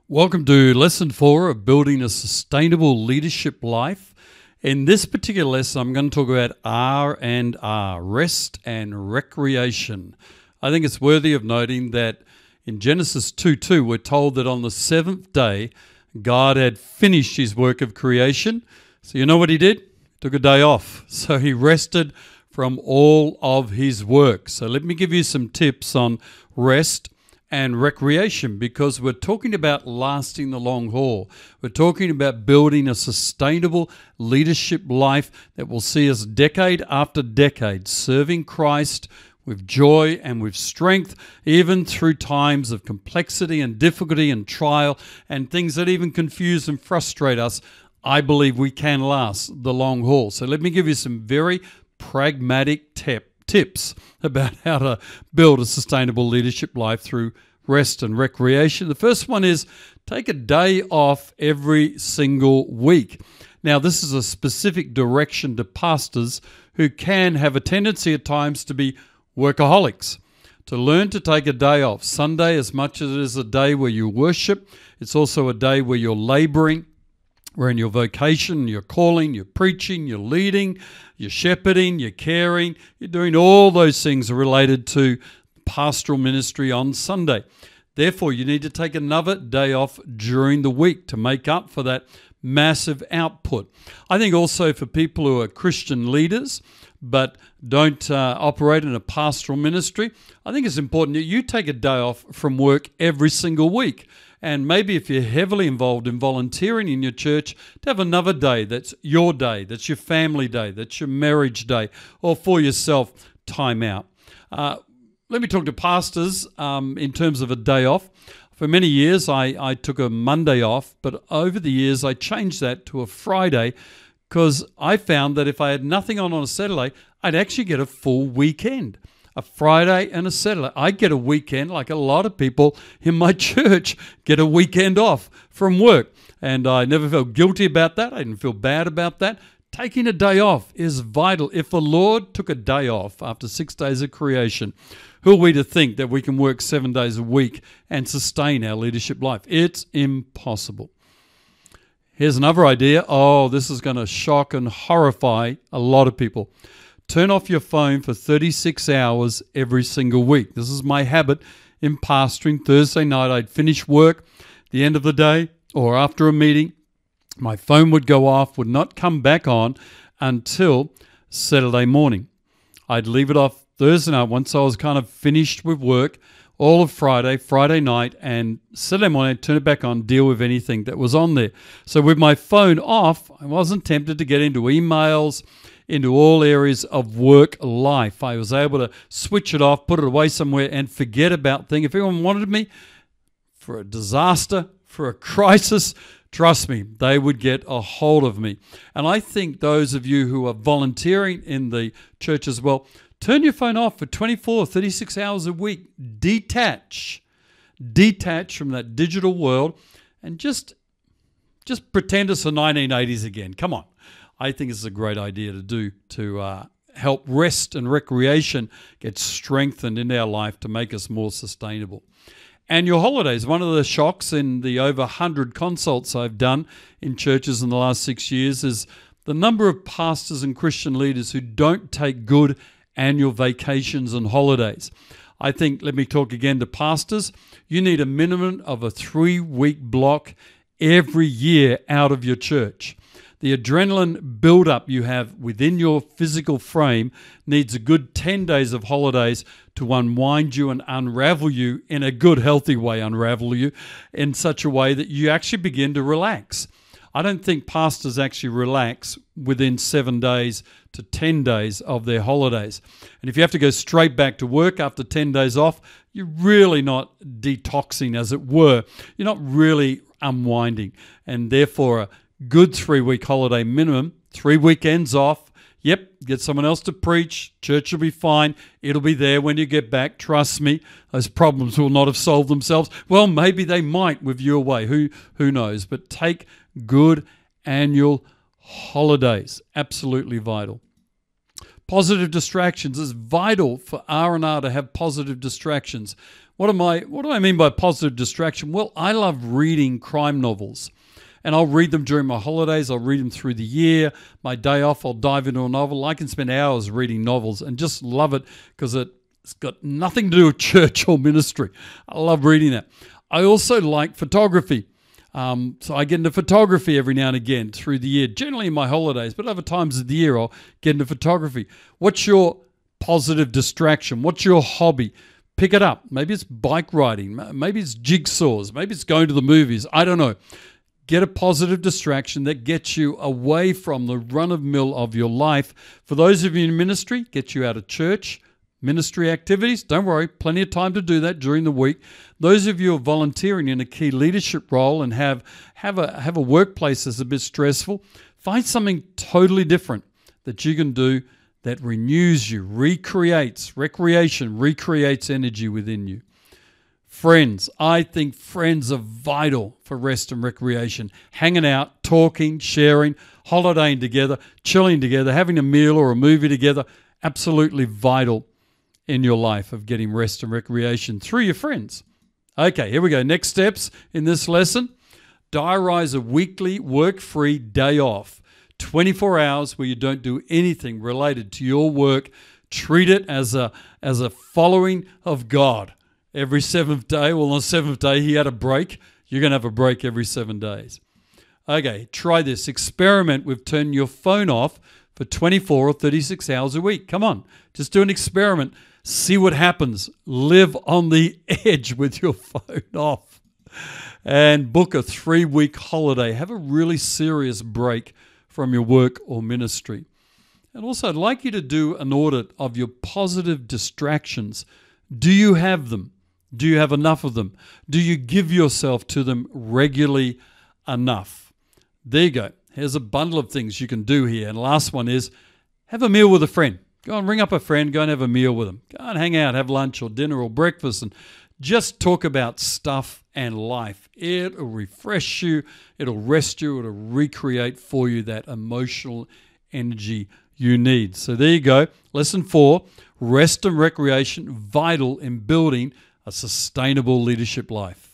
Welcome to Lesson 4 of Building a Sustainable Leadership Life. In this particular lesson, I'm going to talk about R&R, rest and recreation. I think it's worthy of noting that in Genesis 2:2, we're told that on the seventh day, God had finished his work of creation. So you know what he did? He took a day off. So he rested from all of his work. So let me give you some tips on rest and recreation, because we're talking about lasting the long haul. We're talking about building a sustainable leadership life that will see us decade after decade serving Christ with joy and with strength, even through times of complexity and difficulty and trial and things that even confuse and frustrate us. I believe we can last the long haul. So let me give you some very pragmatic tips about how to build a sustainable leadership life through rest and recreation. The first one is take a day off every single week. Now, this is a specific direction to pastors who can have a tendency at times to be workaholics. To learn to take a day off. Sunday, as much as it is a day where you worship, it's also a day where you're laboring, where in your vocation, your calling, you're preaching, you're leading, you're shepherding, you're caring, you're doing all those things related to pastoral ministry on Sunday. Therefore, you need to take another day off during the week to make up for that massive output. I think also for people who are Christian leaders but don't operate in a pastoral ministry, I think it's important that you take a day off from work every single week. And maybe if you're heavily involved in volunteering in your church, to have another day that's your day, that's your family day, that's your marriage day, or for yourself, time out. Let me talk to pastors in terms of a day off. For many years, I took a Monday off, but over the years, I changed that to a Friday because I found that if I had nothing on a Saturday, I'd actually get a full weekend. A Friday and a Saturday. I get a weekend, like a lot of people in my church get a weekend off from work. And I never felt guilty about that. I didn't feel bad about that. Taking a day off is vital. If the Lord took a day off after 6 days of creation, who are we to think that we can work 7 days a week and sustain our leadership life? It's impossible. Here's another idea. Oh, this is going to shock and horrify a lot of people. Turn off your phone for 36 hours every single week. This is my habit in pastoring. Thursday night, I'd finish work at the end of the day or after a meeting. My phone would go off, would not come back on until Saturday morning. I'd leave it off Thursday night once I was kind of finished with work, all of Friday night, and Saturday morning I'd turn it back on, deal with anything that was on there. So with my phone off, I wasn't tempted to get into emails, into all areas of work life. I was able to switch it off, put it away somewhere, and forget about things. If anyone wanted me for a disaster, for a crisis, trust me, they would get a hold of me. And I think those of you who are volunteering in the church as well, turn your phone off for 24, 36 hours a week. Detach from that digital world and just pretend it's the 1980s again. Come on. I think it's a great idea to do to help rest and recreation get strengthened in our life to make us more sustainable. Annual holidays. One of the shocks in the over 100 consults I've done in churches in the last 6 years is the number of pastors and Christian leaders who don't take good annual vacations and holidays. I think, let me talk again to pastors, you need a minimum of a 3-week block every year out of your church. The adrenaline buildup you have within your physical frame needs a good 10 days of holidays to unwind you and unravel you in a good, healthy way, unravel you in such a way that you actually begin to relax. I don't think pastors actually relax within 7 days to 10 days of their holidays. And if you have to go straight back to work after 10 days off, you're really not detoxing, as it were. You're not really unwinding. And therefore, a good 3-week holiday minimum, 3 weekends off. Yep, get someone else to preach. Church will be fine. It'll be there when you get back. Trust me, those problems will not have solved themselves. Well, maybe they might with you away. Who knows? But take good annual holidays. Absolutely vital. Positive distractions is vital for R&R to have positive distractions. What do I mean by positive distraction? Well, I love reading crime novels. And I'll read them during my holidays. I'll read them through the year. My day off, I'll dive into a novel. I can spend hours reading novels and just love it because it's got nothing to do with church or ministry. I love reading that. I also like photography. So I get into photography every now and again through the year, generally in my holidays, but other times of the year I'll get into photography. What's your positive distraction? What's your hobby? Pick it up. Maybe it's bike riding. Maybe it's jigsaws. Maybe it's going to the movies. I don't know. Get a positive distraction that gets you away from the run-of-mill of your life. For those of you in ministry, get you out of church, ministry activities. Don't worry, plenty of time to do that during the week. Those of you who are volunteering in a key leadership role and have a workplace that's a bit stressful, find something totally different that you can do that renews you, recreates energy within you. Friends, I think friends are vital for rest and recreation. Hanging out, talking, sharing, holidaying together, chilling together, having a meal or a movie together, absolutely vital in your life of getting rest and recreation through your friends. Okay, here we go. Next steps in this lesson. Diarize a weekly work-free day off. 24 hours where you don't do anything related to your work. Treat it as a following of God. Every seventh day, well, on the seventh day, he had a break. You're going to have a break every 7 days. Okay, try this. Experiment with turning your phone off for 24 or 36 hours a week. Come on, just do an experiment. See what happens. Live on the edge with your phone off. And book a 3-week holiday. Have a really serious break from your work or ministry. And also, I'd like you to do an audit of your positive distractions. Do you have them? Do you have enough of them? Do you give yourself to them regularly enough? There you go. Here's a bundle of things you can do here. And last one is have a meal with a friend. Go and ring up a friend. Go and have a meal with them. Go and hang out, have lunch or dinner or breakfast and just talk about stuff and life. It'll refresh you. It'll rest you. It'll recreate for you that emotional energy you need. So there you go. Lesson 4, rest and recreation, vital in building a sustainable leadership life.